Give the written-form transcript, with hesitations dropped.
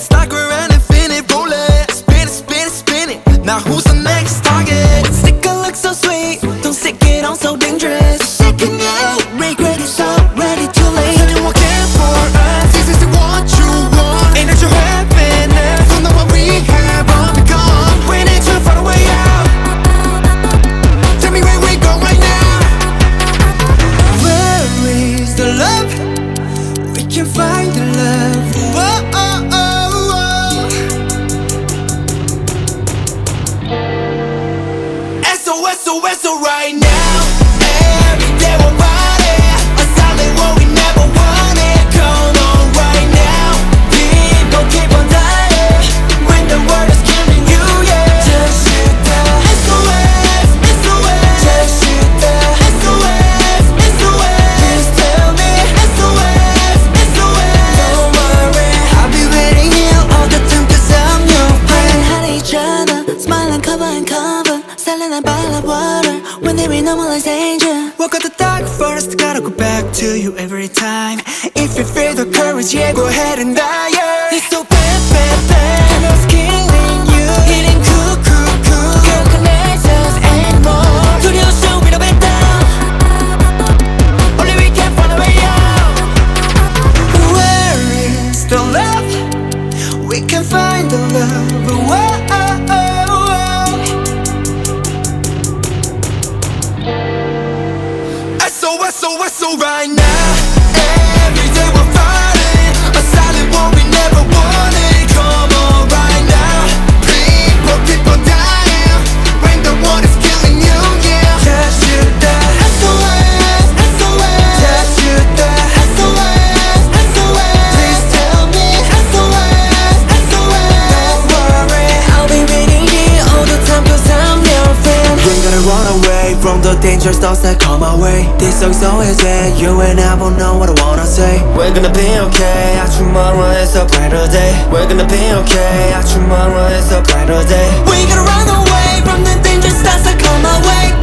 Stuck around infinite roulette. Spin it, spin it, spin it. Now who's the next target? Sticker looks so sweet, don't stick it on so dangerous. Second out, regret is already too late. Tell you what care for us, this is what you want. Ain't that your happiness? Don't know what we have all become. We ain't too far away out. Tell me where we go right now. Where is the love? We can find the love. Whoa, oh, oh, oh. SOS, SOS, right now. Every day we're riding a solid what we never wanted. Come on right now. People keep on dying when the world is killing you, yeah. Just shoot the SOS, SOS. Just shoot the SOS, SOS. Please tell me SOS, SOS. Don't worry, I'll be waiting here all the time 'cause I'm your friend. 하늘 있잖아, smile and cover, silent and violet water when they read normalize danger. Walk out the dark forest, gotta go back to you every time. If you feel the courage, yeah, go ahead and die. It's so bad, bad, bad. And it's killing you. Hitting cool, cool, cool. Can't connect us anymore. 두려워서 위로 뱉다. Only we can find a way out. Where is the love? We can find the love. Whoa, oh, oh, oh. SOS, SOS, right now. Every day we're fighting a silent war we never wanted. Come on right now. People keep on dying when the world is killing you, yeah. Just shoot the SOS, SOS. Just shoot the SOS, SOS. Please tell me SOS, SOS. Don't worry, I'll be waiting here all the time 'cause I'm your friend. We're gonna run away from the dangerous thoughts that come our way. This song's so easy, you and I both know what I wanna say. We're gonna be okay, 아주 멀어, it's a brighter day. We're gonna be okay, 아주 멀어, it's a brighter day. We gotta run away from the dangerous thoughts that come our way.